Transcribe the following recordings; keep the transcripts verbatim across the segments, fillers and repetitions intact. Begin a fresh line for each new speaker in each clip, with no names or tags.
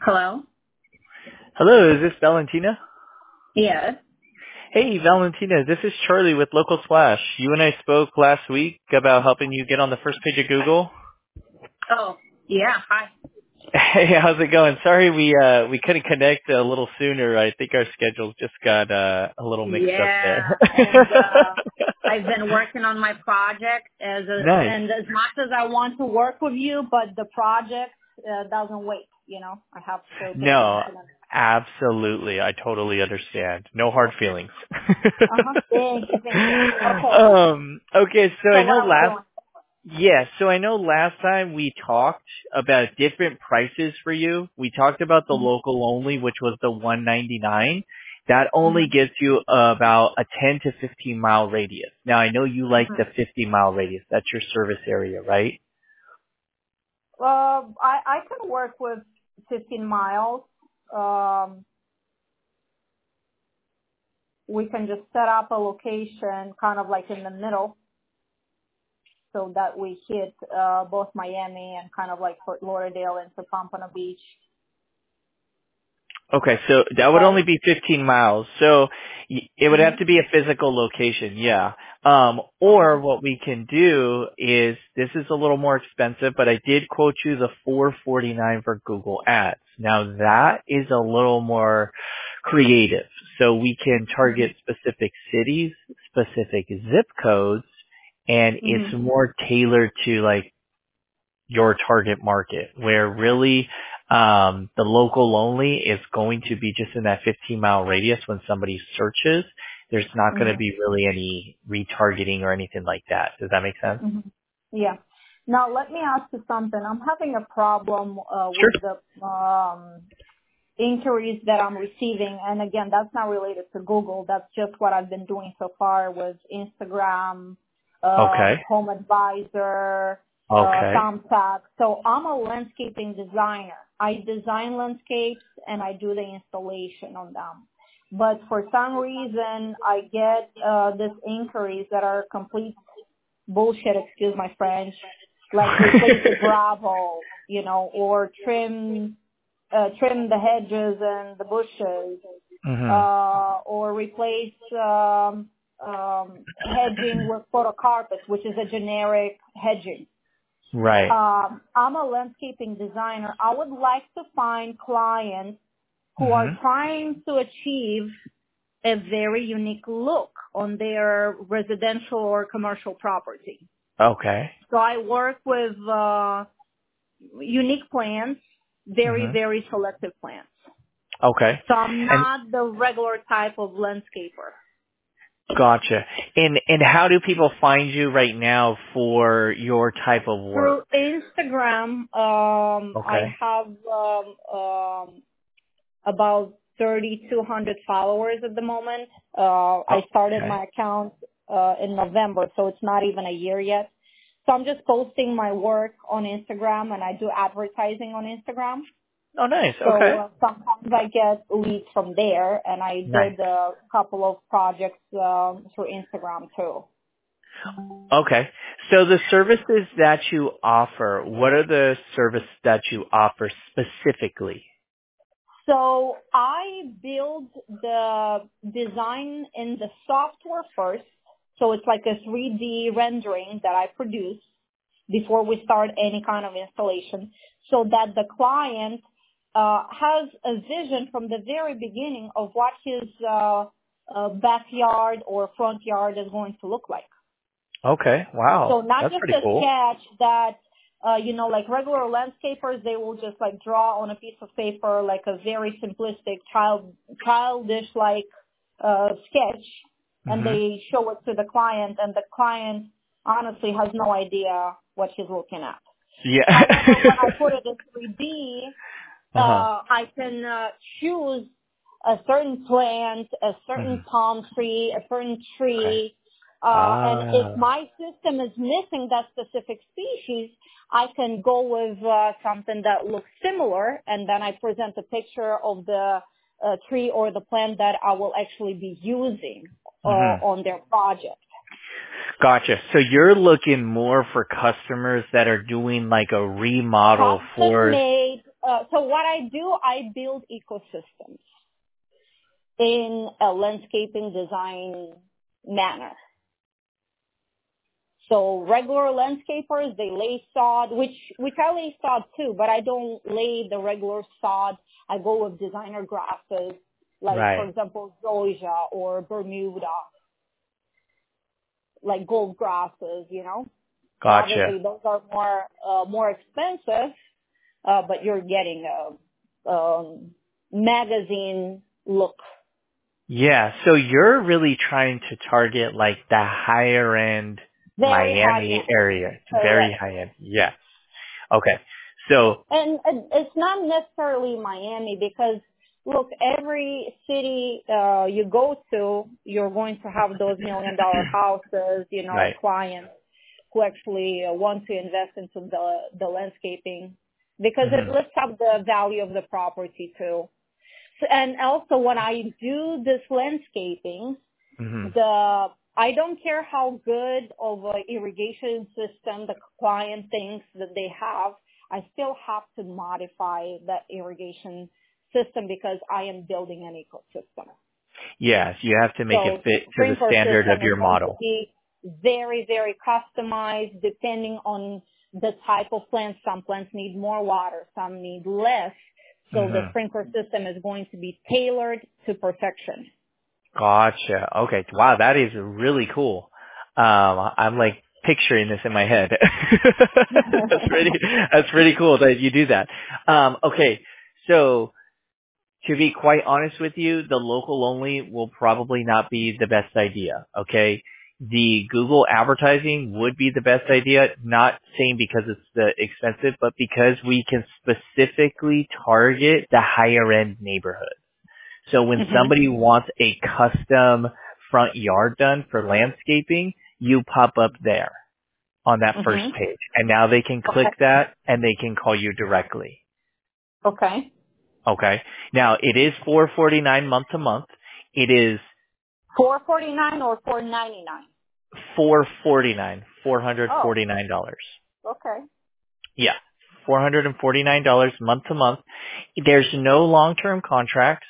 Hello?
Hello, is this Valentina?
Yes.
Hey, Valentina, this is Charlie with Local Splash. You and I spoke last week about helping you get on the first page of Google.
Oh, yeah. Hi.
Hey, how's it going? Sorry we uh we couldn't connect a little sooner. I think our schedules just got uh a little mixed up
Yeah,
there.
and uh I've been working on my project as a,
Nice.
and as much as I want to work with you, but the project uh, doesn't wait. You know, I have to take
No,
maintenance.
absolutely. I totally understand. No hard feelings.
Uh huh. Thank you. Thank you. Okay.
um okay, so
So
I
what
know
are we
last
doing?
Yes. So I know last time we talked about different prices for you. We talked about the local only, which was the one ninety-nine. That only
Mm-hmm.
gets you about a ten to fifteen mile radius. Now I know you like
Mm-hmm.
the fifty mile radius. That's your service area, right?
Uh, I I can work with fifteen miles. Um, we can just set up a location, kind of like in the middle, so that we hit uh, both Miami and kind of like Fort Lauderdale into Pompano Beach.
Okay, so that would
Right?
only be fifteen miles. So y- it would have
Mm-hmm.
to be a physical location, yeah. Um, or
Okay.
what we can do is, this is a little more expensive, but I did quote you the four forty-nine for Google Ads. Now that is a little more creative. So we can
Mm-hmm.
target specific cities, specific zip codes, and it's
Mm-hmm.
more tailored to like your target market, where really um, the local only is going to be just in that fifteen mile radius. When somebody searches, there's not going to be
Mm-hmm.
really any retargeting or anything like that. Does that make sense?
Mm-hmm. Yeah. Now let me ask you something. I'm having a problem uh,
Sure.
with the um, inquiries that I'm receiving, and again, that's not related to Google. That's just what I've been doing so far with Instagram, um,
Okay.
Home Advisor, uh,
Okay.
Thumbtack. So I'm a landscaping designer. I design landscapes and I do the installation on them. But for some reason, I get uh, these inquiries that are complete bullshit, excuse my French, like replace the gravel, you know, or trim uh, trim the hedges and the bushes,
mhm.
uh, or replace um, um, hedging with photo carpets, which is a generic hedging.
Right.
Um, I'm a landscaping designer. I would like to find clients who are
Mhm.
trying to achieve a very unique look on their residential or commercial property.
Okay.
So I work with uh, unique plants, very,
Mhm.
very selective plants.
Okay.
So I'm
And
not the regular type of landscaper.
gotcha. And and how do people find you right now for your type of
Through
work?
Instagram, um, I
Okay.
have um, um, about thirty-two hundred followers at the moment. Uh, I started
Okay.
my account uh, in November, so it's not even a year yet. So I'm just posting my work on Instagram, and I do advertising on Instagram.
Oh, nice.
So
Okay.
uh, sometimes I get leads from there, and I
Nice.
did a couple of projects um, through Instagram too.
Okay. So the services that you offer, what are the services that you offer specifically?
So I build the design in the software first. So it's like a three D rendering that I produce before we start any kind of installation, so that the client uh, has a vision from the very beginning of what his uh, uh, backyard or front yard is going to look like.
Okay.
So
Wow.
not
That's
just
pretty
a
cool.
sketch that, uh, you know, like regular landscapers, they will just like draw on a piece of paper like a very simplistic child, childish like uh, sketch, and
Mhm.
they show it to the client, and the client honestly has no idea what he's looking at.
Yeah.
However, when I put it in three D, uh,
uh-huh.
I can uh, choose a certain plant, a certain
Mhm.
palm tree, a certain
Okay.
tree, uh, and if
Ah.
my system is missing that specific species, I can go with uh, something that looks similar, and then I present a picture of the uh, tree or the plant that I will actually be using uh,
Mhm.
on their project.
Gotcha. So you're looking more for customers that are doing like a remodel
Custom
for
made, uh, so what I do, I build ecosystems in a landscaping design manner. So regular landscapers, they lay sod, which, which I lay sod too, but I don't lay the regular sod. I go with designer grasses, like for
Right.
example, zoysia or Bermuda, like gold grasses, you know. So
Gotcha.
obviously those are more, uh, more expensive, uh, but you're getting a, um, magazine look.
Yeah. So you're really trying to target like the higher end
Very high
Miami
end.
area. It's very
Correct.
high end. Yes. Okay. So,
And and it's not necessarily Miami because look, every city uh you go to, you're going to have those million dollar houses, you know,
right.
clients who actually uh, want to invest into the the landscaping because it
hmm
lifts up the value of the property too. So, and also when I do this landscaping,
hmm
the I don't care how good of an irrigation system the client thinks that they have. I still have to modify that irrigation system because I am building an ecosystem.
Yes. You have to make it
So
fit to the
sprinkler
standard of
system is
your
going to
model.
be very, very customized depending on the type of plants. Some plants need more water, some need less. So the
hmm
sprinkler system is going to be tailored to perfection.
Gotcha. Okay. Wow. That is really cool. Um, I'm like picturing this in my head. that's pretty, that's pretty cool that you do that. Um, okay. So, to be quite honest with you, the local only will probably not be the best idea, okay? The Google advertising would be the best idea, not saying because it's the expensive, but because we can specifically target the higher end neighborhood. So when
hmm
somebody wants a custom front yard done for landscaping, you pop up there on that first
hmm
page. And now they can click
Okay.
that and they can call you directly.
Okay.
Okay. Now it is four forty-nine month to month. It is
four forty-nine or four ninety-nine?
four forty-nine, four hundred
Oh,
forty-nine dollars.
okay.
Yeah, four hundred forty-nine dollars month to month. There's no long-term contracts,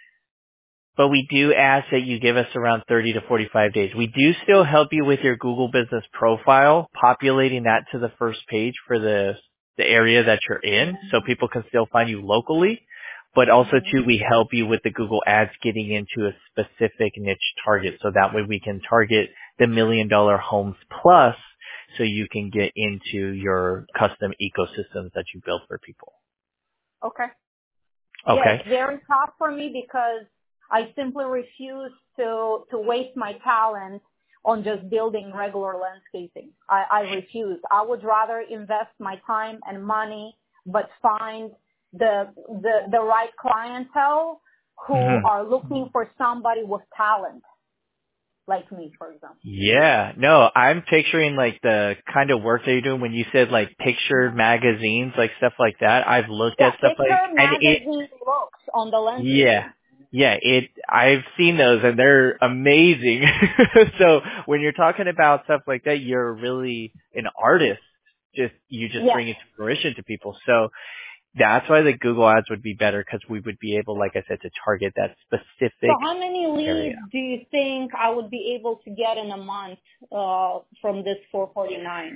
but we do ask that you give us around thirty to forty-five days. We do still help you with your Google Business Profile, populating that to the first page for the the area that you're in, so people can still find you locally. But also
hmm
too, we help you with the Google Ads getting into a specific niche target, so that way we can target the million dollar homes plus, so you can get into your custom ecosystems that you build for people.
Okay. Yeah,
Okay.
it's very tough for me because I simply refuse to to waste my talent on just building regular landscaping. I, I refuse. I would rather invest my time and money, but find the the the right clientele who
Mhm.
are looking for somebody with talent, like me, for example.
Yeah, no, I'm picturing like the kind of work that you're doing when you said like pictured magazines, like stuff like that. I've looked
Yeah,
at stuff like,
picture
and it,
magazine looks on the
yeah,
landscaping.
yeah, it, I've seen those and they're amazing. So when you're talking about stuff like that, you're really an artist. Just, you just
Yes.
bring it to fruition to people. So that's why the Google ads would be better because we would be able, like I said, to target that
So
specific
how many
area.
leads do you think I would be able to get in a month uh, from this four forty-nine?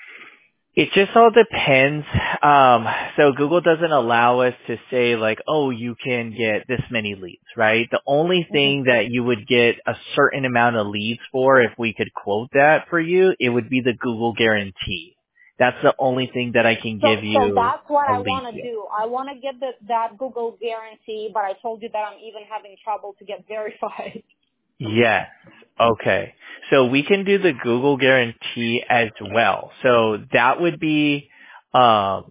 It just all depends. Um, so Google doesn't allow us to say like, oh, you can get this many leads, right? The only
Mm-hmm.
thing that you would get a certain amount of leads for, if we could quote that for you, it would be the Google guarantee. That's the only thing that I can
So,
give
so
you
that's what
a
I
lead
want to
to.
do. I want to get the, that Google guarantee, but I told you that I'm even having trouble to get verified.
Yes. Okay. So we can do the Google guarantee as well. So that would be, um,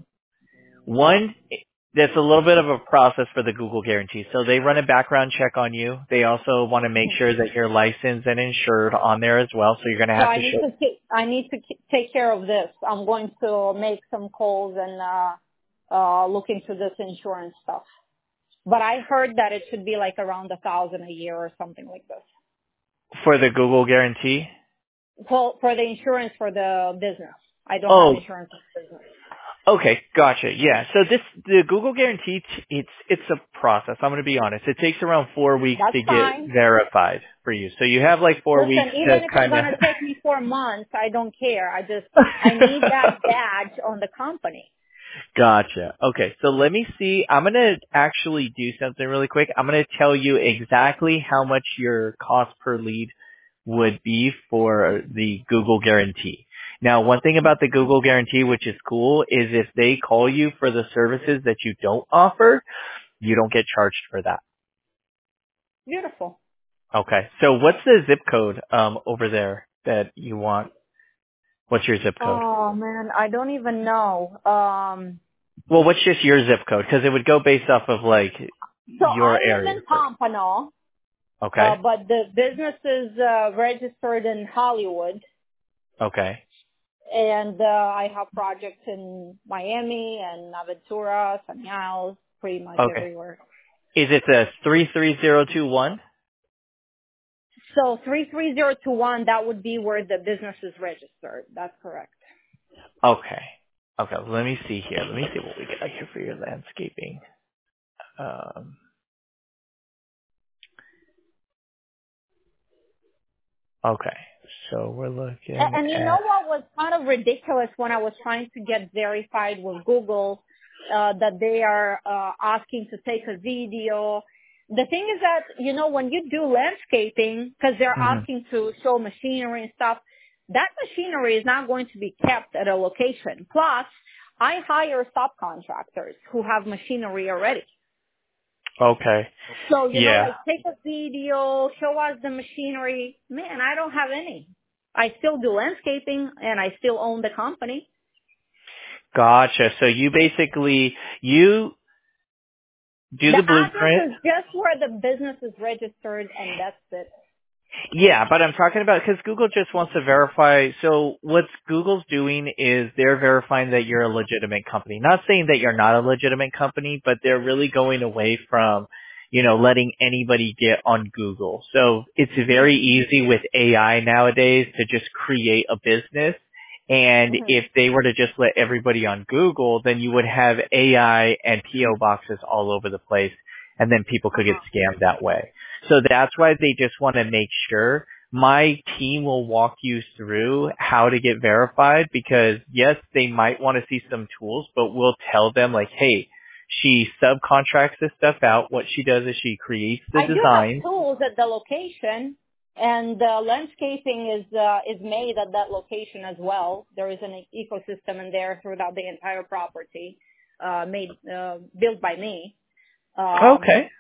One, that's a little bit of a process for the Google guarantee. So they run a background check on you. They also want to make sure that you're licensed and insured on there as well. So you're going to
So
have
I
to
need
show.
to take, I need to k- take care of this. I'm going to make some calls and uh, uh, look into this insurance stuff. But I heard that it should be like around a thousand a year or something like this.
For the Google guarantee?
Well, for the insurance for the business. I don't have
Oh,
insurance for the business.
Okay, gotcha. Yeah. So this the Google Guarantee, t- it's it's a process. I'm going to be honest. It takes around four weeks
That's
to get
fine.
verified for you. So you have like four weeks
Listen, even
to
if it's
kind of.
gonna take me four months, I don't care. I just I need that badge on the company.
Gotcha. Okay, so let me see. I'm going to actually do something really quick. I'm going to tell you exactly how much your cost per lead would be for the Google Guarantee. Now, one thing about the Google Guarantee, which is cool, is if they call you for the services that you don't offer, you don't get charged for that.
Beautiful.
Okay. So what's the zip code um over there that you want? What's your zip code?
Oh man, I don't even know. Um,
Well, what's just your zip code? Because it would go based off of like
so
your
I live
area.
in Pompano, uh,
Okay.
but the business is uh, registered in Hollywood,
Okay.
and uh, I have projects in Miami and Aventura, San Yals, pretty much
Okay.
everywhere.
Is it the three three zero two one?
So three three zero two one, that would be where the business is registered. That's correct.
Okay. Okay. Let me see here. Let me see what we got here for your landscaping. Um. Okay. So we're
And,
looking
and you know
at.
what was kind of ridiculous when I was trying to get verified with Google, uh, that they are uh, asking to take a video. The thing is that, you know, when you do landscaping, because they're
Mhm.
asking to show machinery and stuff, that machinery is not going to be kept at a location. Plus, I hire subcontractors who have machinery already.
Okay.
So, you know,
Yeah.
like take a video, show us the machinery. Man, I don't have any. I still do landscaping and I still own the company.
Gotcha. So you basically you do
The
the
address
blueprint.
is just where the business is registered and that's it.
Yeah, but I'm talking about because Google just wants to verify. So what Google's doing is they're verifying that you're a legitimate company. Not saying that you're not a legitimate company, but they're really going away from, you know, letting anybody get on Google. So it's very easy with A I nowadays to just create a business. And
Mm-hmm.
if they were to just let everybody on Google, then you would have A I and P O boxes all over the place, and then people could get
Uh-huh.
scammed that way. So that's why they just want to make sure. My team will walk you through how to get verified because yes, they might want to see some tools, but we'll tell them like, hey, she subcontracts this stuff out. What she does is she creates the
I do have
design.
tools at the location and uh, landscaping is uh, is made at that location as well. There is an ecosystem in there throughout the entire property, uh, made, uh, built by me. Um,
Okay.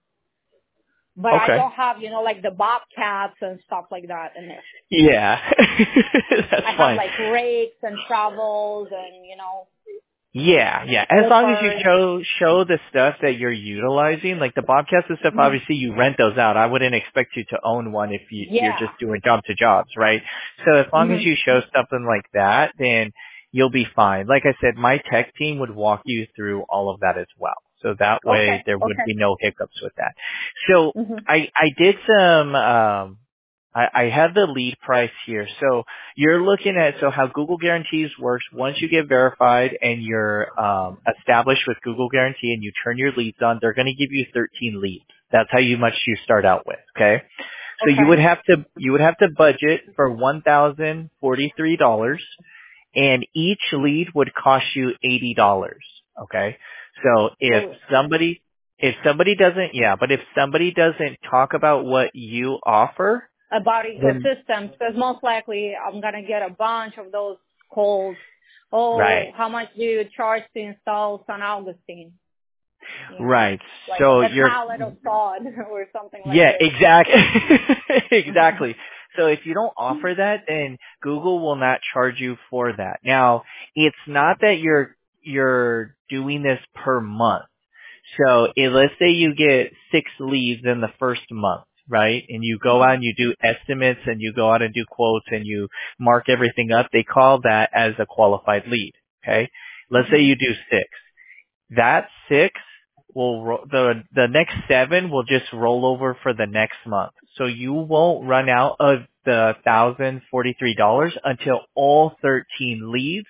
but I
Okay.
don't have, you know, like the bobcats and stuff like that in there.
Yeah.
I
That's
have
fine.
like rakes and shovels and, you know,
Yeah, yeah. As long as you
clippers.
show show the stuff that you're utilizing, like the Bobcats and stuff,
Mhm.
obviously you rent those out. I wouldn't expect you to own one if you, you're
Yeah.
just doing job to jobs, right? So as long as
hmm
you show something like that, then you'll be fine. Like I said, my tech team would walk you through all of that as well. So that way
Okay.
there would
Okay.
be no hiccups with that. So
hmm
I I did some um I, I have the lead price here. So you're looking at so how Google Guarantees works. Once you get verified and you're um, established with Google Guarantee and you turn your leads on, they're going to give you thirteen leads. That's how you much you start out with. Okay. So you would
Okay.
have to you would have to budget for one thousand forty three dollars, and each lead would cost you eighty dollars. Okay. So if
Holy.
somebody if somebody doesn't yeah, but if somebody doesn't talk about what you offer,
About
then
ecosystems, because most likely I'm going to get a bunch of those calls. Oh,
right.
how much do you charge to install San Augustine? You know,
Right.
like
So
a
you're,
pallet of sod or something like
yeah,
this.
exactly. Exactly. So if you don't offer that, then Google will not charge you for that. Now, it's not that you're, you're doing this per month. So if, let's say you get six leads in the first month, right? And you go out and you do estimates and you go out and do quotes and you mark everything up. They call that as a qualified lead. Okay. Let's say
hmm
you do six. That six will ro- the the next seven will just roll over for the next month. So you won't run out of the one thousand forty three dollars until all thirteen leads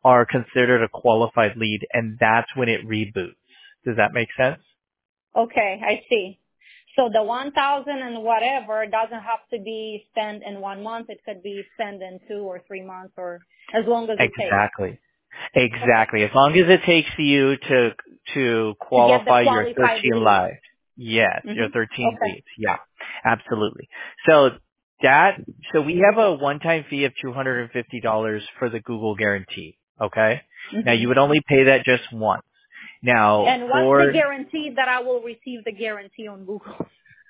are considered a qualified lead, and that's when it reboots. Does that make sense?
Okay, I see. So the one thousand and whatever doesn't have to be spent in one month. It could be spent in two or three months, or as long as it takes.
Exactly. Exactly. As long as it takes you to to
To get the
qualify your
qualified
thirteen
lead.
live. Yes, your
Mm-hmm.
thirteen
Okay.
leads. Yeah, absolutely. So that so we have a one-time fee of two hundred fifty dollars for the Google guarantee. Okay. Now
Mm-hmm.
you would only pay that just once. Now
And what's the
for
guarantee that I will receive the guarantee on Google?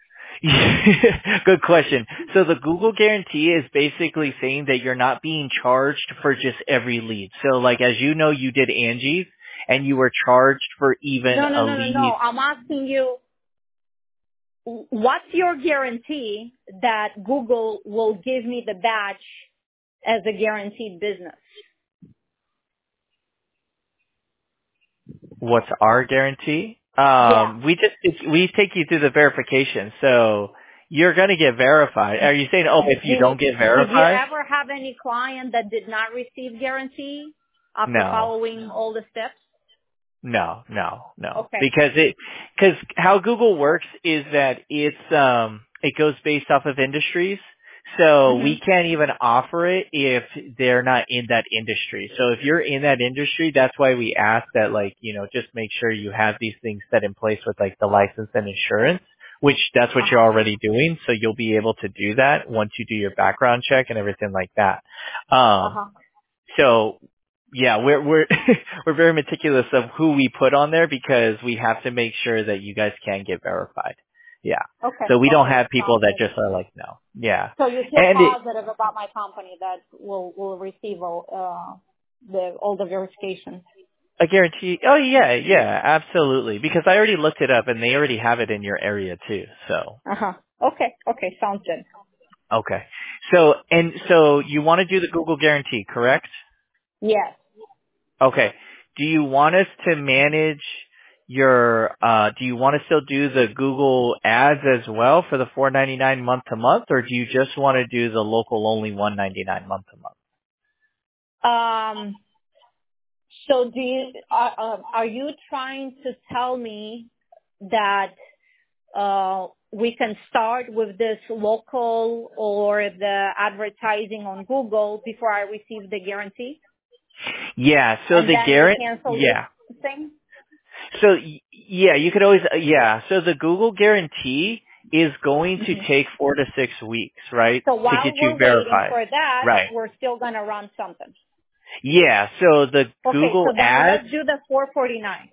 Good question. So the Google guarantee is basically saying that you're not being charged for just every lead. So like as you know, you did Angie's and you were charged for even
No, no,
a
no, no, no.
lead.
I'm asking you, what's your guarantee that Google will give me the badge as a guaranteed business?
What's our guarantee?
Yeah.
Um, we just we take you through the verification. So you're going to get verified. Are you saying, oh, if you
Did,
don't get
did you
verified?
ever have any client that did not receive guarantee after
No.
following all the steps?
No, no, no.
Okay.
Because it, because how Google works is that it's, um, it goes based off of industries. So
Mhm.
we can't even offer it if they're not in that industry. So if you're in that industry, that's why we ask that, like, you know, just make sure you have these things set in place with like the license and insurance, which that's what you're
Uh-huh.
already doing. So you'll be able to do that once you do your background check and everything like that. Um,
Uh-huh.
so yeah, we're we're we're very meticulous of who we put on there because we have to make sure that you guys can get verified. Yeah.
Okay.
So we don't
Okay.
have people
Sounds
that
good.
just are like no. Yeah.
So you feel
And it,
positive about my company that will will receive all uh the all the verification.
a guarantee. Oh yeah, yeah, absolutely. Because I already looked it up and they already have it in your area too. So
Uh huh. Okay. Okay. Sounds good.
okay. So and so you want to do the Google guarantee, correct?
Yes.
Okay. Do you want us to manage your, uh, do you want to still do the Google ads as well for the four ninety-nine month to month, or do you just want to do the local only one ninety-nine month to month?
Um. So do you are uh, are you trying to tell me that uh we can start with this local or the advertising on Google before I receive the guarantee,
Yeah, so
and
the
then I
guarantee,
cancel this
yeah.
thing?
So y- yeah, you could always, uh, yeah, so the Google guarantee is going to
Mhm.
take four to six weeks, right,
So
to
while
get you
we're waiting
verified.
for that,
Right.
we're still gonna run something.
Yeah, so the
Okay,
Google
so then
ads,
let's do the four forty-nine.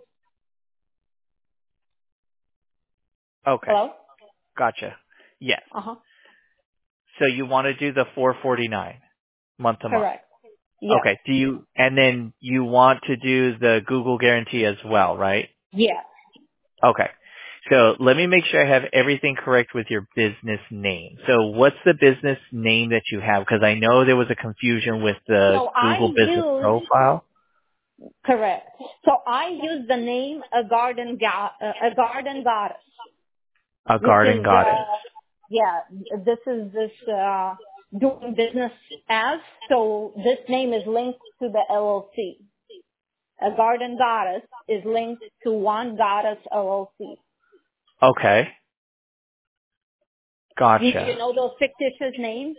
okay,
Hello?
gotcha. Yes.
Uh huh.
So you want to do the four forty-nine month to month.
Correct. Yes.
Okay. Do you, and then you want to do the Google guarantee as well, right?
Yes.
Okay. So let me make sure I have everything correct with your business name. So what's the business name that you have? Because I know there was a confusion with the
So I
Google business
use
profile.
correct. So I use the name a garden go- uh, a garden goddess,
A
which
garden
is
goddess.
uh yeah, this is this uh doing business as. So this name is linked to the L L C. A garden goddess is linked to one goddess L L C.
Okay.
Do you
Gotcha.
know those fictitious names?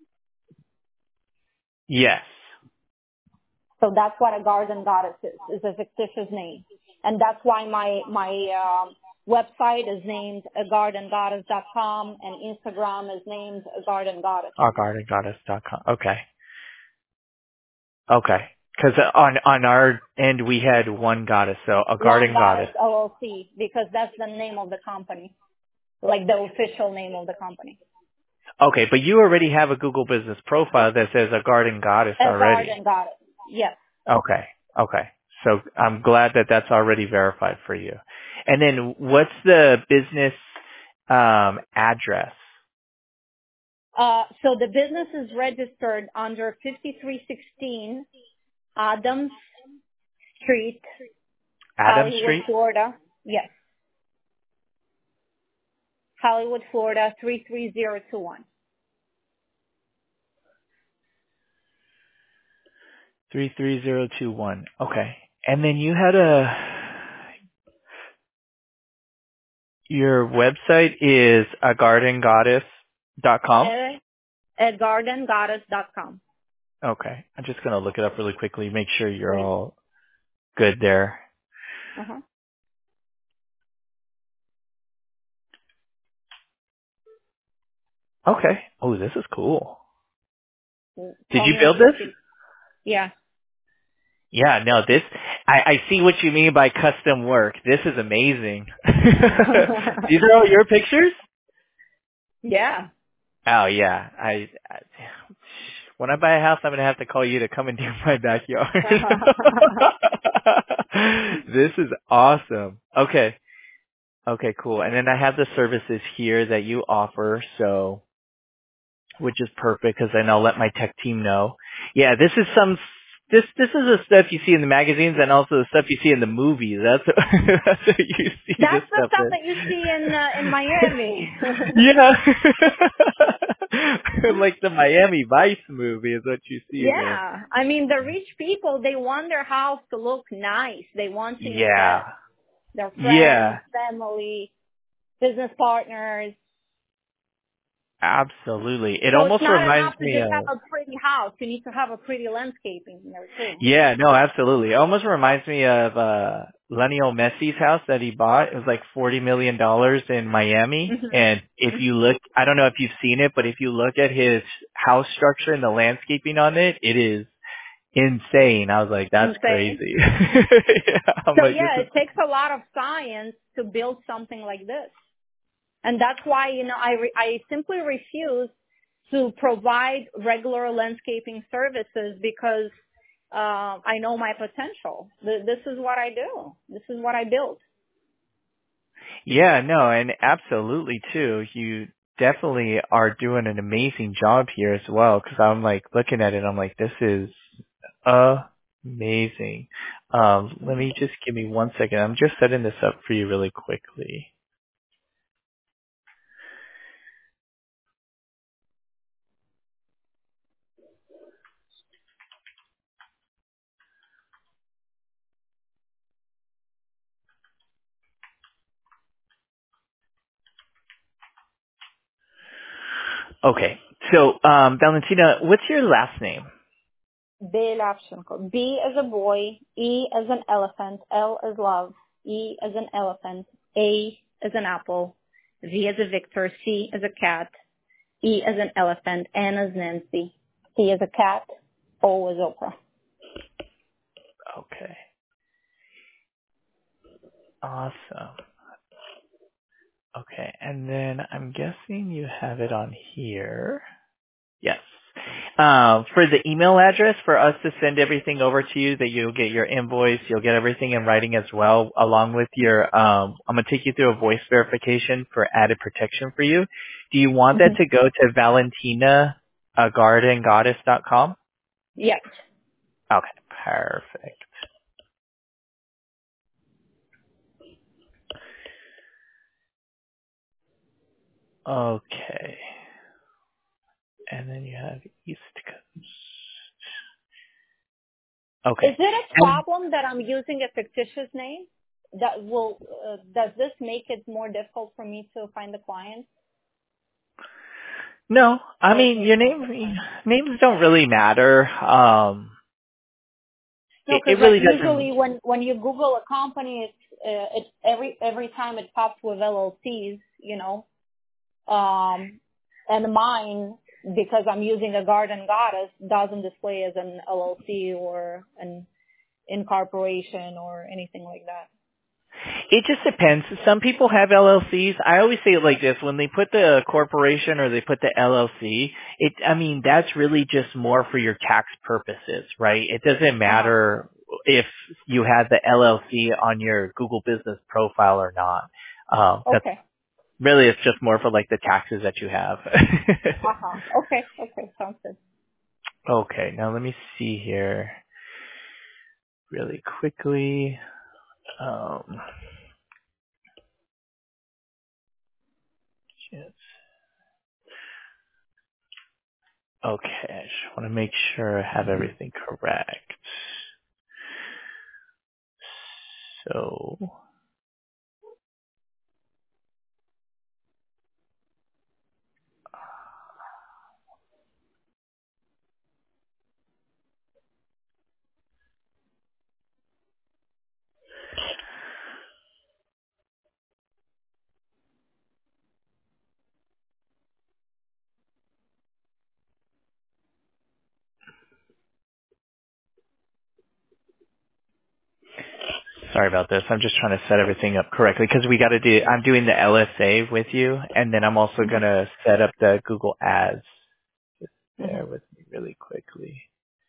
Yes.
So that's what a garden goddess is, is a fictitious name. And that's why my, my, um, website is named a garden goddess dot com and Instagram is named a garden goddess.
A garden goddess dot com. Okay. Okay. Because on, on our end we had one goddess, so a
One
garden goddess.
goddess L L C because that's the name of the company, like the official name of the company.
Okay, but you already have a Google business profile that says a garden goddess
A
already.
garden goddess. Yes.
Okay, okay. So I'm glad that that's already verified for you. And then what's the business um, address?
Uh, so the business is registered under fifty-three sixteen Adams Street,
Adam
Hollywood,
Street?
Florida. Yes. Hollywood, Florida, three three zero two one.
three three zero two one. Okay. And then you had a, your website is a garden goddess dot com.
At, at garden goddess dot com.
Okay. I'm just going to look it up really quickly, make sure you're
Please.
all good there.
Uh-huh.
Okay. Oh, this is cool. Did
Tell
you
me what
build
you
this?
see. Yeah.
Yeah, no, this, I, I see what you mean by custom work. This is amazing. These are all your pictures?
Yeah.
Oh yeah. I, I when I buy a house, I'm going to have to call you to come and do my backyard. This is awesome. Okay. Okay, cool. And then I have the services here that you offer, so which is perfect because then I'll let my tech team know. Yeah, this is some this this is the stuff you see in the magazines and also the stuff you see in the movies. That's that's what you see this
That's the
stuff
stuff
in.
that you see in uh, in Miami.
Yeah. Like the Miami Vice movie is what you see there.
Yeah. I mean, the rich people, they want their house to look nice. They want to
Yeah.
impress their
Yeah.
friends, family, business partners.
Absolutely. It
So it's
almost
not
reminds
enough to
me
just
of
have a pretty house. You need to have a pretty landscaping there too.
Yeah, no, absolutely. It almost reminds me of uh Lionel Messi's house that he bought. It was like forty million dollars in Miami. And if
Hmm.
you look, I don't know if you've seen it, but if you look at his house structure and the landscaping on it, it is insane. I was like, that's
Insane.
crazy. Yeah, I'm
So
like, this
yeah,
is,
it takes a lot of science to build something like this. And that's why, you know, I, re- I simply refuse to provide regular landscaping services because uh, I know my potential. Th- This is what I do. This is what I build.
yeah, no, and absolutely too. You definitely are doing an amazing job here as well. Cause I'm like looking at it, I'm like, this is amazing. Um, let me just give me one second. I'm just setting this up for you really quickly. Okay. So, um, Valentina, what's your last name?
Belavchenko. B as a boy, E as an elephant, L as love, E as an elephant, A as an apple, V as a Victor, C as a cat, E as an elephant, N as Nancy, C as a cat, O as Oprah.
Okay. Awesome. Okay. And then I'm guessing you have it on here. Yes. Um, for the email address for us to send everything over to you, that you'll get your invoice, you'll get everything in writing as well, along with your, um, I'm going to take you through a voice verification for added protection for you. Do you want that
Mm-hmm.
to go to valentina garden goddess dot com?
Yes.
Okay, perfect. Okay. And then you have East Coast.
Is
Okay.
it a
And
problem that I'm using a fictitious name? That will, uh, does this make it more difficult for me to find the client?
no, I
Or it
mean,
makes
your
no
name,
difference?
names don't really matter. Um,
No,
it,
because
it
like
really doesn't.
usually when, when you Google a company, it's, uh, it's every, every time it pops with L L Cs, you know, um, and mine, because I'm using a garden goddess, doesn't display as an L L C or an incorporation or anything like that.
It just depends. Some people have L L Cs. I always say it like this: when they put the corporation or they put the L L C, it, I mean, that's really just more for your tax purposes, right? It doesn't
Uh-huh.
matter if you have the L L C on your Google Business profile or not. Um, that's
Okay.
really, it's just more for like the taxes that you have.
Uh-huh. Okay. Okay. Sounds good.
Okay, now let me see here really quickly. Um, yes. Okay, I just want to make sure I have everything correct. So, sorry about this. I'm just trying to set everything up correctly because we got to do, I'm doing the L S A with you, and then I'm also going
Mm-hmm.
to set up the Google Ads.
Mm-hmm.
Bear with me really quickly.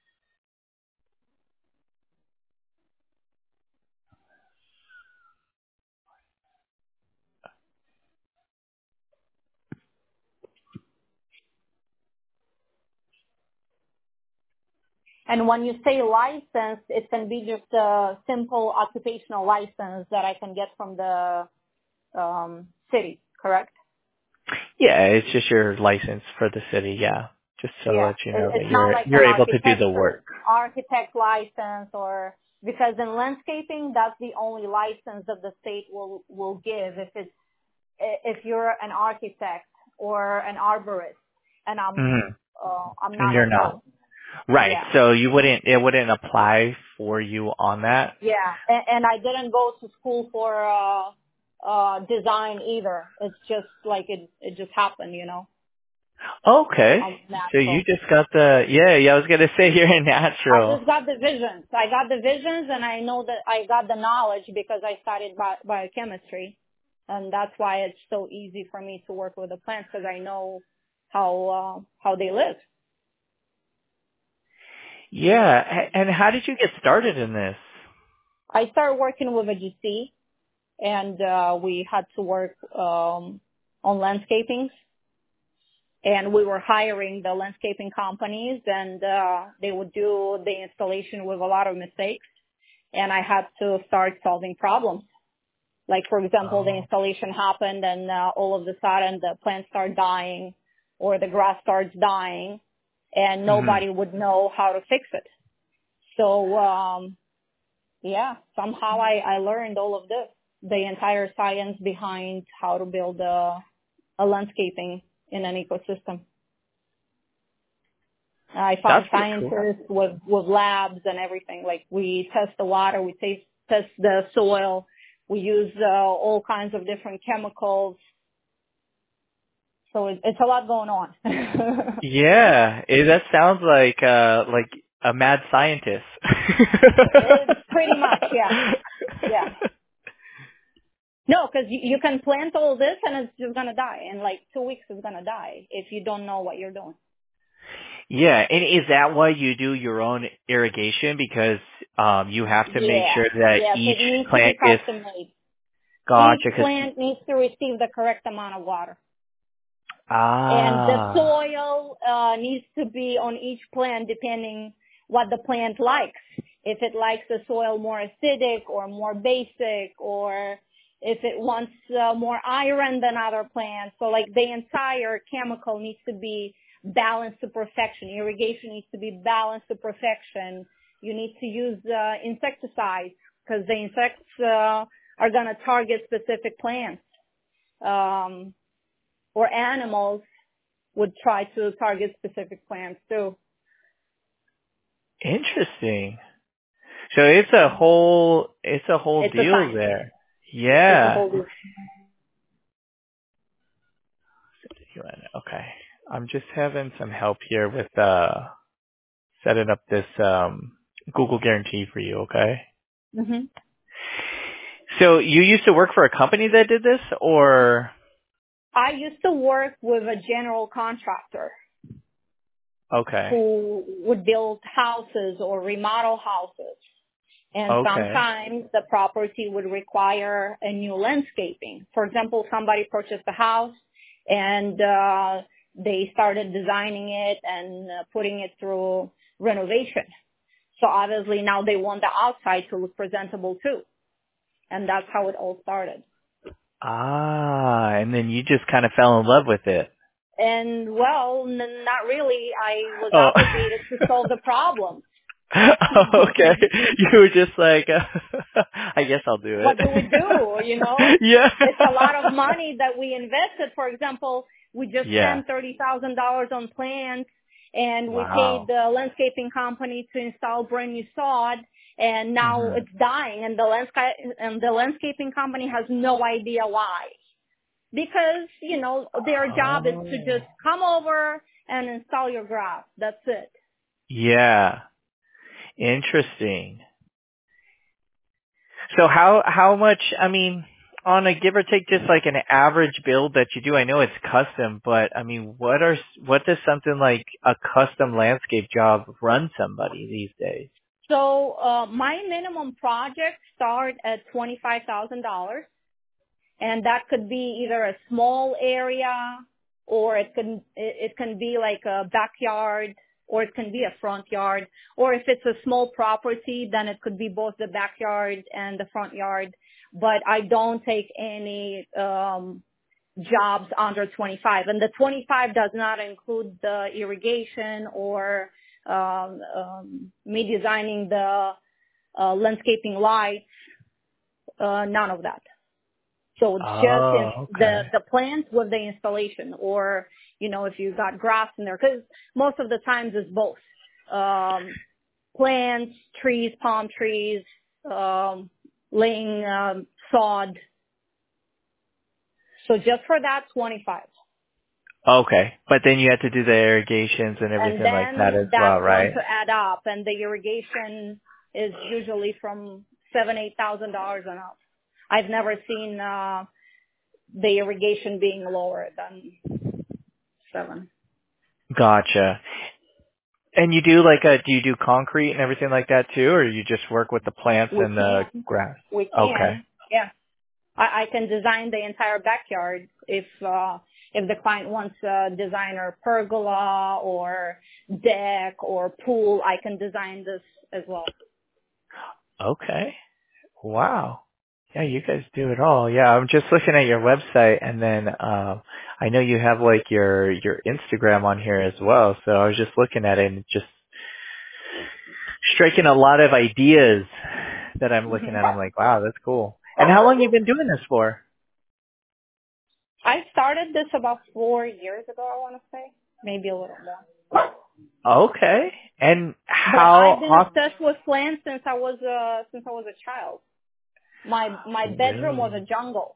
And when you say license, it can be just a simple occupational license that I can get from the um, city, correct?
Yeah, it's just your license for the city, yeah. Just to
Yeah,
let you
it,
know that
it's not
you're
like an
you're able to do the
architecture
work.
architect license, or because in landscaping that's the only license that the state will will give if it's if you're an architect or an arborist, and I'm
hmm
uh, I'm
And
none
you're
of
not.
those.
Right.
Yeah.
So you wouldn't it wouldn't apply for you on that?
Yeah, and, and I didn't go to school for uh, uh, design either. It's just like it it just happened, you know.
Okay.
I'm
So you
natural.
just got the yeah, yeah, I was gonna say you're a
I
natural.
just got the visions. I got the visions, and I know that I got the knowledge because I studied bi- biochemistry, and that's why it's so easy for me to work with the plants because I know how uh, how they live.
Yeah. a- And how did you get started in this?
I started working with a G C, and uh, we had to work um, on landscaping. And we were hiring the landscaping companies, and uh, they would do the installation with a lot of mistakes, and I had to start solving problems. Like, for example, the
Oh.
installation happened, and uh, all of a sudden the plants start dying or the grass starts dying, and
Mhm.
nobody would know how to fix it. So um, yeah, somehow I, I learned all of this, the entire science behind how to build a, a landscaping in an ecosystem. I found
That's pretty cool.
scientists with, with labs and everything. Like, we test the water, we taste, test the soil, we use uh, all kinds of different chemicals. So it, it's a lot going on.
Yeah, it, that sounds like uh like a mad scientist.
It's pretty much, yeah, yeah. No, because you, you can plant all this and it's just gonna die. In like two weeks, it's gonna die if you don't know what you're doing.
Yeah, and is that why you do your own irrigation? Because um you have to make
Yeah,
sure that
yes,
each
it needs to be
plant gets
custom made. Each
gotcha. Cause
plant needs to receive the correct amount of water. And the
ah,
soil uh, needs to be on each plant depending what the plant likes. If it likes the soil more acidic or more basic, or if it wants uh, more iron than other plants. So like the entire chemical needs to be balanced to perfection. Irrigation needs to be balanced to perfection. You need to use uh, insecticides because the insects uh, are going to target specific plants. Um, or animals would try to target specific plants too.
interesting. So it's a whole it's a whole
It's a
deal
science.
there.
It's a
Yeah.
whole.
Okay. I'm just having some help here with uh setting up this um Google guarantee for you, okay?
hmm
So you used to work for a company that did this or
I used to work with a general contractor
okay.
who would build houses or remodel houses. And
Okay.
sometimes the property would require a new landscaping. For example, somebody purchased a house and uh, they started designing it and uh, putting it through renovation. So obviously now they want the outside to look presentable too. And that's how it all started.
Ah, and then you just kind of fell in love with it.
And well, n- not really. I was
Oh.
obligated to solve the problem.
Okay. You were just like, uh, I guess I'll do
What
it.
do we do? You know,
Yeah.
it's a lot of money that we invested. For example, we just
Yeah.
spent thirty thousand dollars on plants, and we paid
Wow.
the landscaping company to install brand new sod, and now
hmm
it's dying, and the landscape and the landscaping company has no idea why. Because, you know, their job is to
Oh.
just come over and install your grass. That's it.
Yeah. Interesting. So how how much? I mean, on a give or take, just like an average build that you do. I know it's custom, but I mean, what are what does something like a custom landscape job run somebody these days?
So, uh, my minimum projects start at twenty-five thousand dollars. And that could be either a small area, or it can it can be like a backyard, or it can be a front yard, or if it's a small property, then it could be both the backyard and the front yard. But I don't take any um jobs under twenty-five, and the twenty-five does not include the irrigation or um, um me designing the uh, landscaping lights, uh none of that. So just in
Oh,
the,
okay.
the plants with the installation, or, you know, if you got grass in there, because most of the times it's both. Um, plants, trees, palm trees, um, laying, um, sod. So just for that, twenty-five.
Okay, but then you have to do the irrigations and
And
everything like that as
then that's
well,
going
right?
to add up, and the irrigation is usually from seven, eight thousand dollars and up. I've never seen, uh, the irrigation being lower than seven.
Gotcha. And you do like a, do you do concrete and everything like that too, or you just work with the plants
We
and the
can.
grass?
We
Okay.
can. Yeah. I, I can design the entire backyard if, uh, if the client wants a designer pergola or deck or pool, I can design this as well.
Okay. Wow. Yeah, you guys do it all. Yeah, I'm just looking at your website, and then um I know you have like your your Instagram on here as well. So I was just looking at it and just striking a lot of ideas that I'm looking
hmm
at. I'm like, wow, that's cool. And how long you been doing this for?
I started this about four years ago, I want to say. Maybe a little more.
Okay. And
But I've
how
been
off?
obsessed with plants since I was, uh, since I was a child. My, my bedroom was a
Really?
jungle.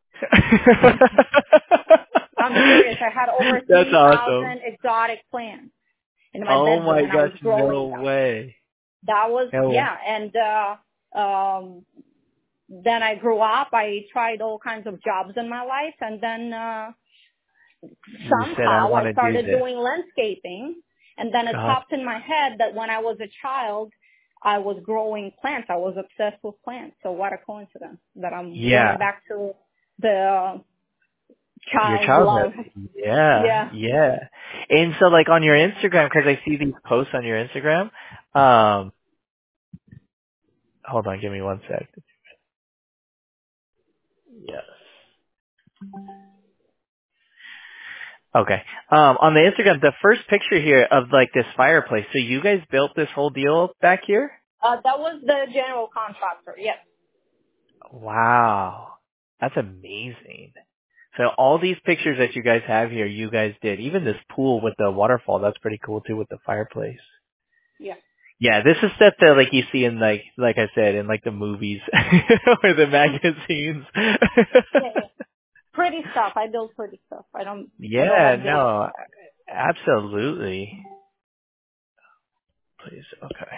I'm serious. I had over
That's
three
awesome.
thousand exotic plants in my
Oh
bedroom
my
when I was
gosh, no
growing up.
way.
That was,
No.
yeah. And, uh, um, then I grew up. I tried all kinds of jobs in my life. And then, uh,
You said I
somehow
want
I
to do
started
this.
doing landscaping. And then it
God.
popped in my head that when I was a child, I was growing plants. I was obsessed with plants. So what a coincidence that I'm
Yeah.
going back to the uh,
Your
child love.
childhood. Yeah,
Yeah.
yeah. And so like on your Instagram, because I see these posts on your Instagram, um, hold on, give me one sec. Yes. Okay. Um, on the Instagram, the first picture here of like this fireplace. So you guys built this whole deal back here?
Uh, that was the general contractor. Yes.
Wow. That's amazing. So all these pictures that you guys have here, you guys did. Even this pool with the waterfall, that's pretty cool too with the fireplace.
Yeah.
Yeah, this is stuff that like you see in like like I said in like the movies or the magazines.
Yeah, yeah. Pretty stuff. I build pretty stuff. I don't, I don't
Yeah,
like boring
no,
stuff.
absolutely. Please, okay.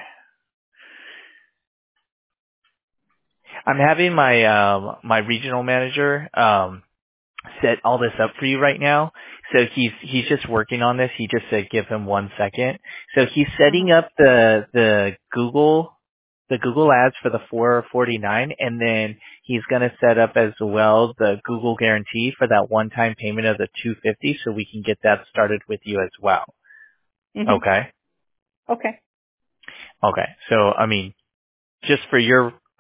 I'm having my um my regional manager um set all this up for you right now. So he's he's just working on this. He just said give him one second. So he's setting
Mhm.
up the the Google the Google ads for the four forty-nine, and then he's going to set up as well the Google guarantee for that one time payment of the two fifty, so we can get that started with you as well.
Mhm.
Okay.
Okay.
Okay. So I mean, just for your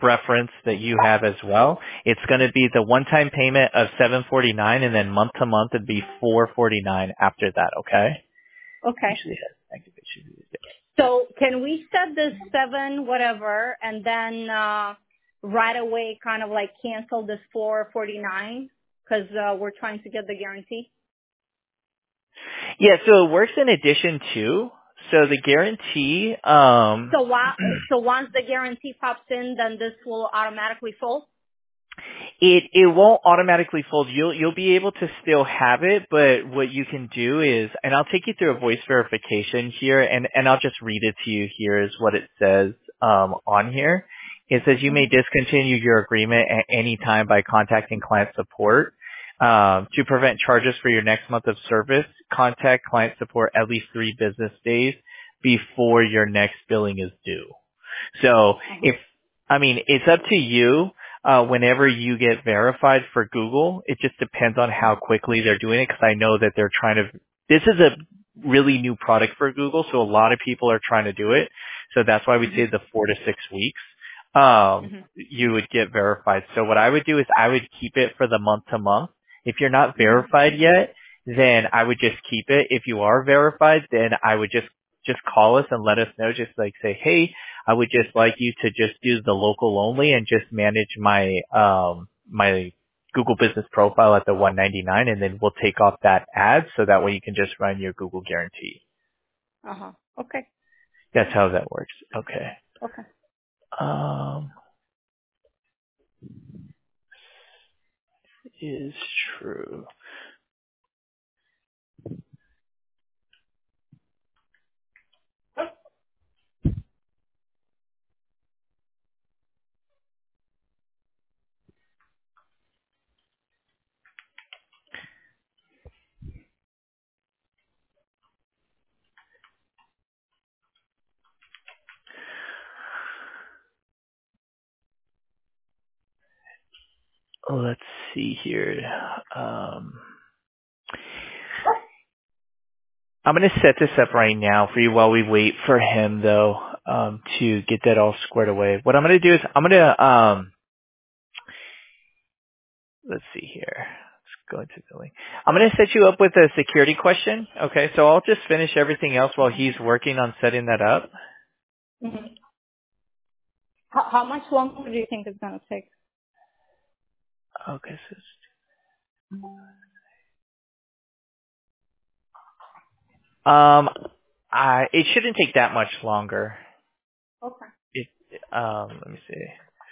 reference that you have as well. It's going to be the one-time payment of seven forty-nine, and then month to month it'd be four forty-nine after that. Okay.
Okay.
Usually has activation.
So can we set this seven whatever and then uh, right away kind of like cancel this four forty-nine because uh, we're trying to get the guarantee?
Yeah, so it works in addition to. So the guarantee. Um,
So while, so once the guarantee pops in, then this will automatically fold?
It it won't automatically fold. You'll you'll be able to still have it, but what you can do is, and I'll take you through a voice verification here, and and I'll just read it to you. Here is what it says um, on here. It says you may discontinue your agreement at any time by contacting client support. Um, to prevent charges for your next month of service, contact client support at least three business days before your next billing is due. So if, I mean, it's up to you. Uh, whenever you get verified for Google, it just depends on how quickly they're doing it, because I know that they're trying to, this is a really new product for Google, so a lot of people are trying to do it. So that's why we say the four to six weeks, um, mm-hmm. you would get verified. So what I would do is I would keep it for the month to month. If you're not verified yet, then I would just keep it. If you are verified, then I would just, just call us and let us know, just like say, hey, I would just like you to just do the local only and just manage my, um, my Google business profile at the one ninety-nine, and then we'll take off that ad so that way you can just run your Google guarantee.
Uh-huh. Okay.
That's how that works. Okay.
Okay.
Um, is true. Let's see here. Um, I'm going to set this up right now for you while we wait for him, though, um, to get that all squared away. What I'm going to do is I'm going to, um, let's see here. Let's go into the link. I'm going to set you up with a security question. Okay, so I'll just finish everything else while he's working on setting that up.
Mm-hmm. How, how much longer do you think it's going to take?
Okay, so um, I it shouldn't take that much longer.
Okay.
It, um, let me see.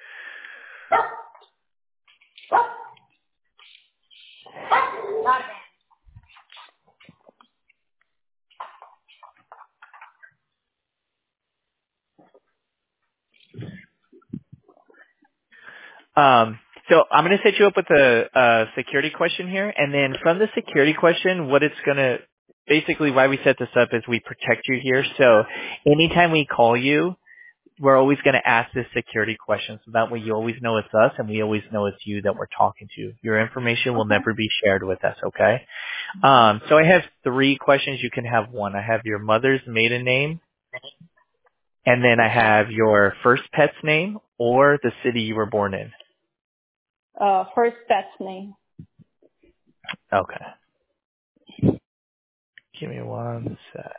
Um, so I'm going to set you up with a, a security question here, and then from the security question, what it's going to, basically why we set this up is we protect you here. So anytime we call you, we're always going to ask this security question, so that way you always know it's us, and we always know it's you that we're talking to. Your information will never be shared with us, okay? Um, so I have three questions. You can have one. I have your mother's maiden name, and then I have your first pet's name or the city you were born in.
Uh, first pet's name.
Okay. Give me one sec.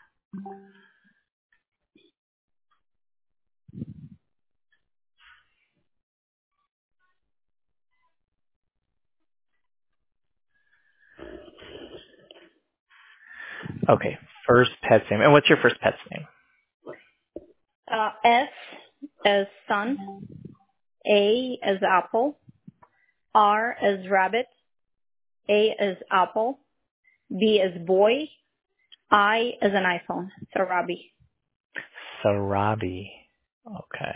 Okay. First pet's name. And what's your first pet's name?
Uh, S as sun, A as apple, R as rabbit, A as apple, B as boy, I as an iPhone. Sarabi.
Sarabi. Okay.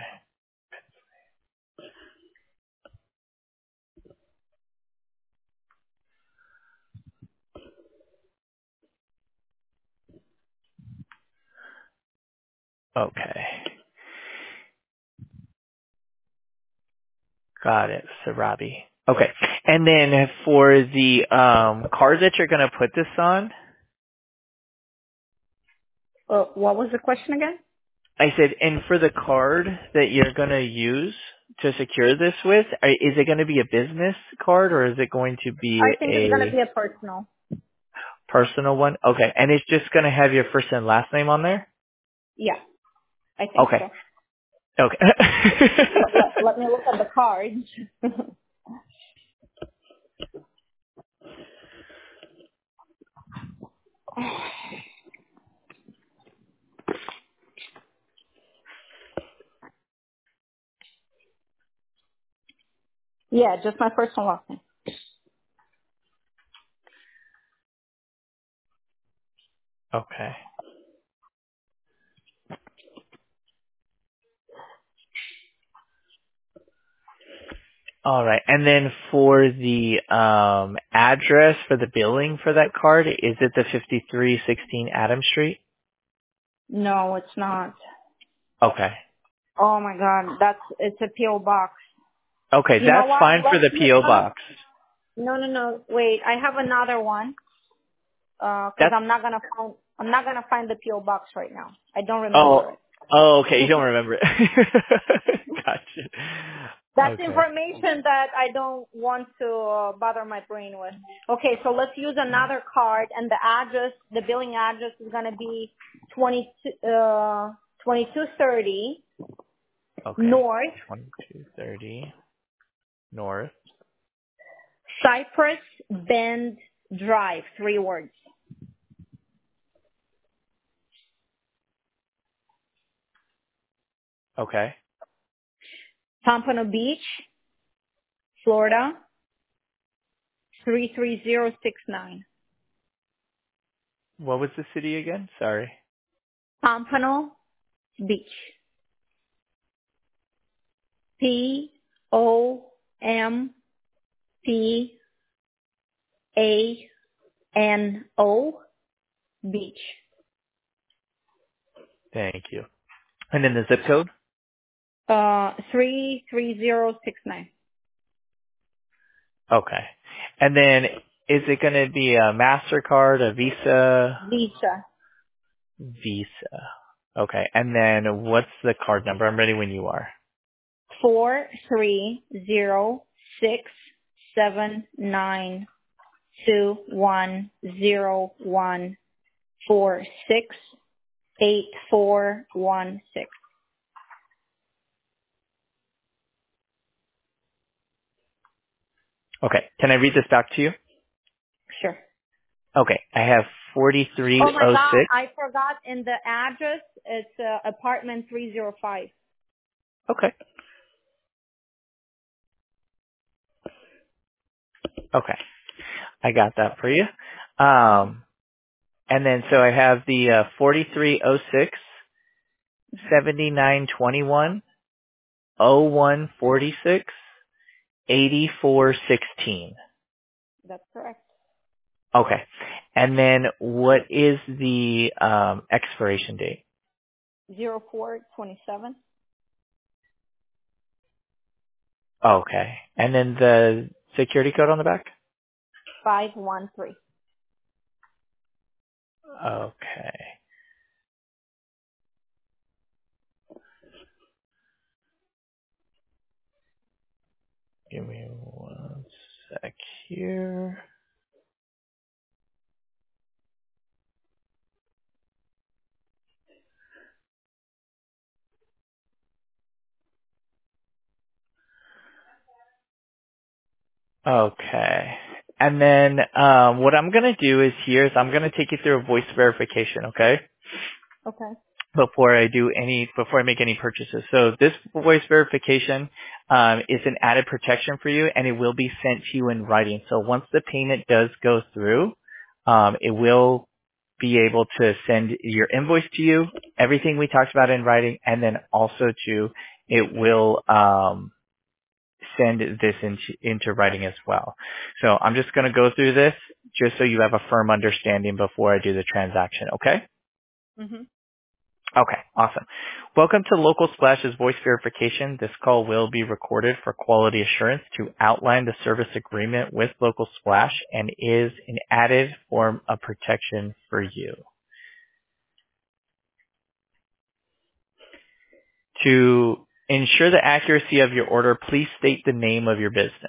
Okay. Got it. Sarabi. Okay. And then for the um cars that you're going to put this on?
Uh, what was the question again?
I said, and for the card that you're going to use to secure this with, are- is it going to be a business card or is it going to be
I think it's gonna
a
be a personal.
personal one? Okay, and it's just going to have your first and last name on there?
Yeah, I think
Okay,
so.
okay.
Let, let, let me look at the cards. Yeah, just my first and last name.
Okay. All right. And then for the um, address for the billing for that card, is it the fifty-three sixteen Adams Street?
No, it's not.
Okay.
Oh my God, that's it's a P O box.
Okay,
You know
that's
what?
fine for
Let's
the P O
uh,
box.
no, no, no. Wait, I have another one. Uh, cause
That's
I'm not gonna find I'm not gonna find the P O box right now. I don't remember
oh
it.
oh okay. You don't remember it. Gotcha.
That's
Okay.
information that I don't want to uh, bother my brain with. Okay, so let's use another card, and the address, the billing address is gonna be twenty uh twenty-two thirty
Okay.
North
Twenty-two thirty North.
Cypress Bend Drive. Three words.
Okay.
Pompano Beach, Florida three three zero six nine.
What was the city again? Sorry.
Pompano Beach. P O M P A N O Beach.
Thank you. And then the zip code?
Uh, three three zero six nine.
Okay. And then is it going to be a MasterCard, a Visa?
Visa.
Visa. Okay. And then what's the card number? I'm ready when you are.
Four three zero six seven nine two one zero one four six eight four one six.
Okay. Can I read this back to you?
Sure.
Okay. I have
Oh my God,
forty-three oh six.
I forgot in the address. It's uh, apartment three zero five.
Okay. Okay. I got that for you.
Mm-hmm.
Um, and then so I have the uh, forty-three oh six seventy-nine twenty-one oh one forty-six eighty-four sixteen.
That's correct.
Okay. And then what is the um, expiration date?
Zero four twenty seven
Okay. And then the security code on the back?
five one three.
Okay. Give me one sec here. Okay. And then um, what I'm going to do is here is I'm going to take you through a voice verification, okay?
Okay.
Before I do any, before I make any purchases. So this voice verification um, is an added protection for you, and it will be sent to you in writing. So once the payment does go through, um, it will be able to send your invoice to you, everything we talked about in writing, and then also to it will um, send this into, into writing as well. So I'm just going to go through this just so you have a firm understanding before I do the transaction, okay?
Mhm.
Okay, awesome. Welcome to Local Splash's voice verification. This call will be recorded for quality assurance to outline the service agreement with Local Splash and is an added form of protection for you. To ensure the accuracy of your order, please state the name of your business.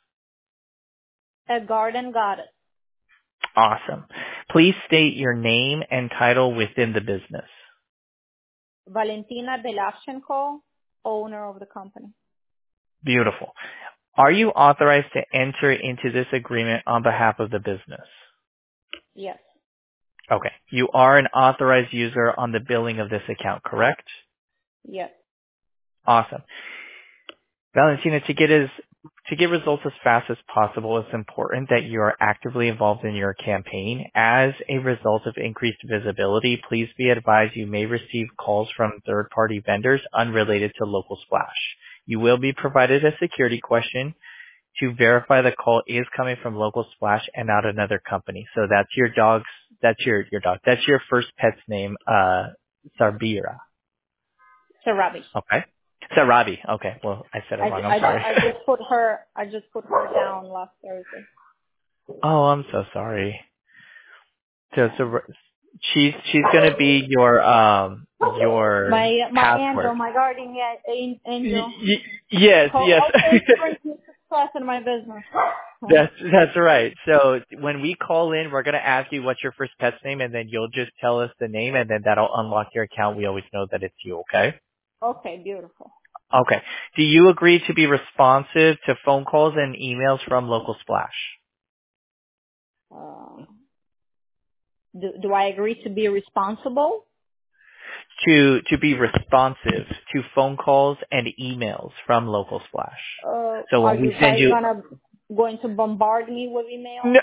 A garden goddess.
Awesome. Please state your name and title within the business.
Valentina Belashenko, owner of the company.
Beautiful. Are you authorized to enter into this agreement on behalf of the business?
Yes.
Okay. You are an authorized user on the billing of this account, correct?
Yes.
Awesome. Valentina, to get as to get results as fast as possible, it's important that you are actively involved in your campaign. As a result of increased visibility, please be advised you may receive calls from third-party vendors unrelated to Local Splash. You will be provided a security question to verify the call is coming from Local Splash and not another company. So that's your dog's, that's your, your dog, that's your first pet's name, uh, Sarbira.
Sarabi.
Okay. Sarabi. Okay. Well, I said it
I,
wrong.
I,
I'm sorry.
I just put her, I just put her down last Thursday.
Oh, I'm so sorry. So, so she's, she's going to be your, um, your
My, my
password.
angel, my guardian yeah, angel.
Y- y- yes,
Co-
yes.
always brings me success in my business.
That's that's right. So when we call in, we're gonna ask you what's your first pet's name, and then you'll just tell us the name, and then that'll unlock your account. We always know that it's you. Okay.
Okay, beautiful.
Okay. Do you agree to be responsive to phone calls and emails from Local Splash?
Uh, do, do I agree to be responsible?
To to be responsive to phone calls and emails from Local Splash.
Uh,
So
are
when
you
we send
guys
you
gonna going to bombard me with email?
No,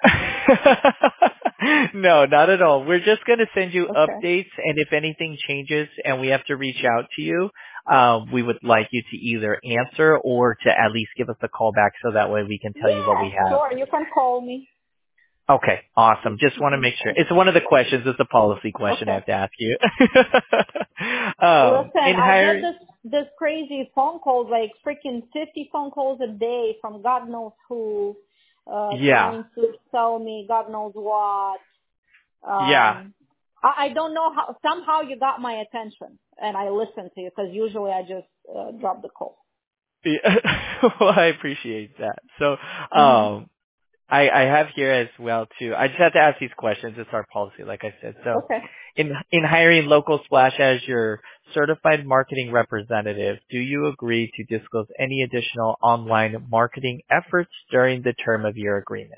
no, not at all. We're just going to send you
Okay.
updates, and if anything changes and we have to reach out to you, um, we would like you to either answer or to at least give us a call back so that way we can tell you what we
Yeah,
have.
sure. You can call me.
Okay, awesome. Just want to make sure. It's one of the questions. It's a policy question I
Okay.
have to ask you. um,
Listen,
in
I get
hiring,
this this crazy phone calls, like freaking fifty phone calls a day from God knows who, uh,
yeah,
trying to sell me God knows what.
yeah.
Um, I, I don't know how. Somehow you got my attention, and I listened to you because usually I just uh, drop the call.
Yeah. Well, I appreciate that. So,
hmm
um, I, I have here as well too. I just have to ask these questions. It's our policy, like I said. So,
Okay.
in in hiring Local Splash as your certified marketing representative, do you agree to disclose any additional online marketing efforts during the term of your agreement?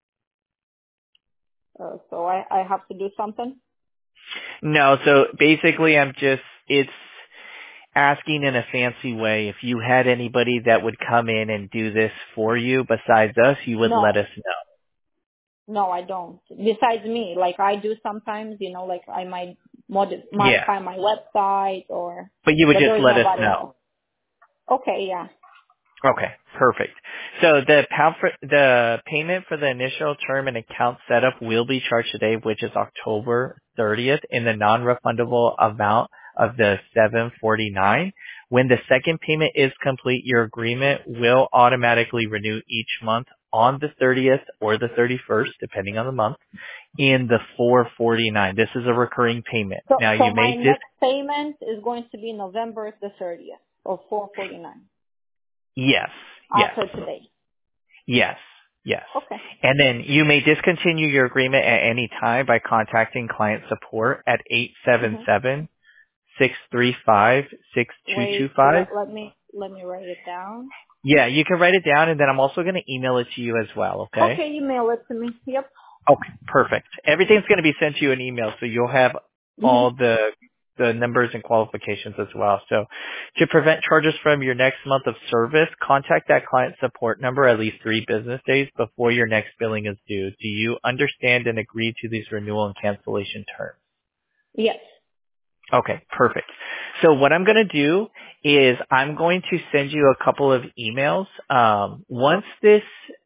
Uh, so I, I have to do something.
No. So basically, I'm just it's asking in a fancy way. If you had anybody that would come in and do this for you besides us, you would let
No.
us know.
No, I don't. Besides me, like I do sometimes, you know, like I might mod-
Yeah.
modify my website or,
But you would
but
just
there's
let us
nobody
know.
else. Okay, yeah.
Okay, perfect. So the pound for, the payment for the initial term and account setup will be charged today, which is October thirtieth, in the non-refundable amount of the seven forty-nine. When the second payment is complete, your agreement will automatically renew each month on the thirtieth or the thirty-first, depending on the month, in the four forty-nine. This is a recurring payment.
So,
Now
so
you
my
may dis-
next payment is going to be November the thirtieth of four forty-nine
yes, yes.
after today.
Yes, yes.
Okay.
And then you may discontinue your agreement at any time by contacting client support at eight seven
hmm
seven, six three five, six two two
Wait,
five.
let, let me, let me write it down.
Yeah, you can write it down, and then I'm also going to email it to you as well, okay?
Okay, email it to me. Yep.
Okay, perfect. Everything's going to be sent to you in email, so you'll have
hmm
all the the numbers and qualifications as well. So to prevent charges from your next month of service, contact that client support number at least three business days before your next billing is due. Do you understand and agree to these renewal and cancellation terms?
Yes.
Okay, perfect. So what I'm going to do is I'm going to send you a couple of emails. Um, once this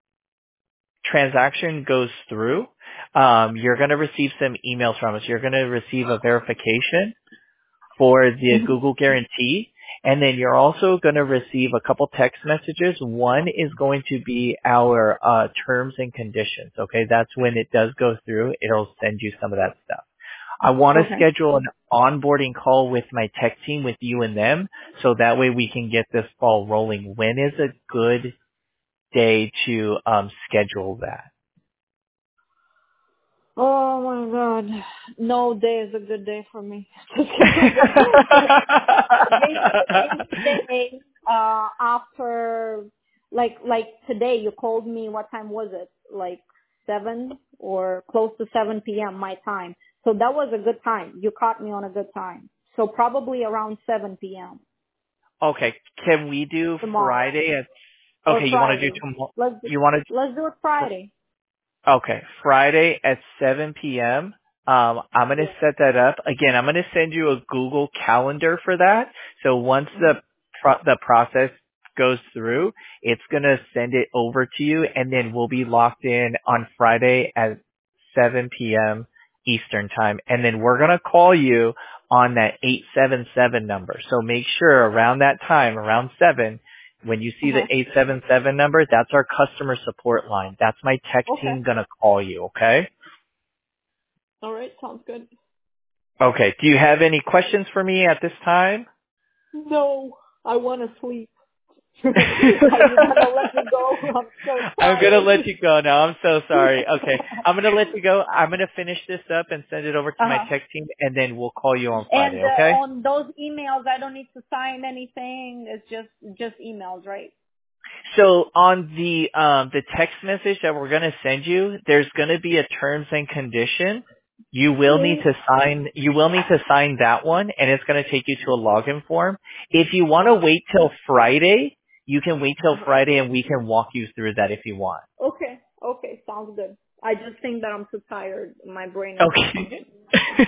transaction goes through, um, you're going to receive some emails from us. You're going to receive a verification for the
hmm
Google guarantee, and then you're also going to receive a couple text messages. One is going to be our uh, terms and conditions. Okay, that's when it does go through. It'll send you some of that stuff. I want to
Okay.
schedule an onboarding call with my tech team, with you and them, so that way we can get this ball rolling. When is a good day to um, schedule that?
Oh my god. No day is a good day for me. Any any day uh after like like today you called me, what time was it? Like seven or close to seven P M my time. So that was a good time. You caught me on a good time. So probably around seven P M
Okay, can we do
tomorrow
Friday at,
or
okay, you want to do
Friday.
tomorrow,
Let's do,
you want to
let's do it Friday.
Okay, Friday at seven p.m. Um, I'm going to
Yeah.
set that up. Again, I'm going to send you a Google Calendar for that. So once
Mhm.
the pro- the process goes through, it's going to send it over to you, and then we'll be locked in on Friday at seven p.m. Eastern time. And then we're going to call you on that eight seven seven number. So make sure around that time, around seven, when you see the
Uh-huh.
eight seven seven number, that's our customer support line. That's my tech
Okay.
team gonna call you, okay?
All right. Sounds good.
Okay. Do you have any questions for me at this time?
No, I want to sleep. Are you gonna let me go? I'm so
I'm gonna
tired.
let you go now. I'm so sorry. Okay. I'm gonna let you go. I'm gonna finish this up and send it over to my
Uh-huh.
tech team, and then we'll call you on
And
Friday,
uh,
okay?
on those emails, I don't need to sign anything. It's just just emails, right?
So on the um, the text message that we're going to send you, there's going to be a terms and condition. You will need to sign. You will need to sign that one, and it's going to take you to a login form. If you want to
Uh-huh.
wait till Friday, you can wait till
Uh-huh.
Friday, and we can walk you through that if you want.
Okay. Okay. Sounds good. I just think that I'm too tired. My brain is not
Okay.
functioning.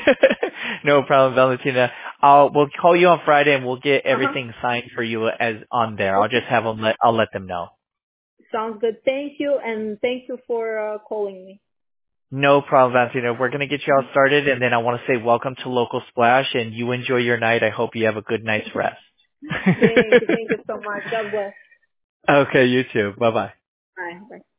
No problem, Valentina. I'll we'll call you on Friday, and we'll get
Uh-huh.
everything signed for you as on there. I'll just
Okay.
have them. Let, I'll let them know.
Sounds good. Thank you, and thank you for uh, calling me.
No problem, Valentina. We're going to get you all started, and then I want to say welcome to Local Splash, and you enjoy your night. I hope you have a good night's rest.
Thank you. Thank you so much. God bless.
Okay, you too. Bye-bye.
Bye. Bye.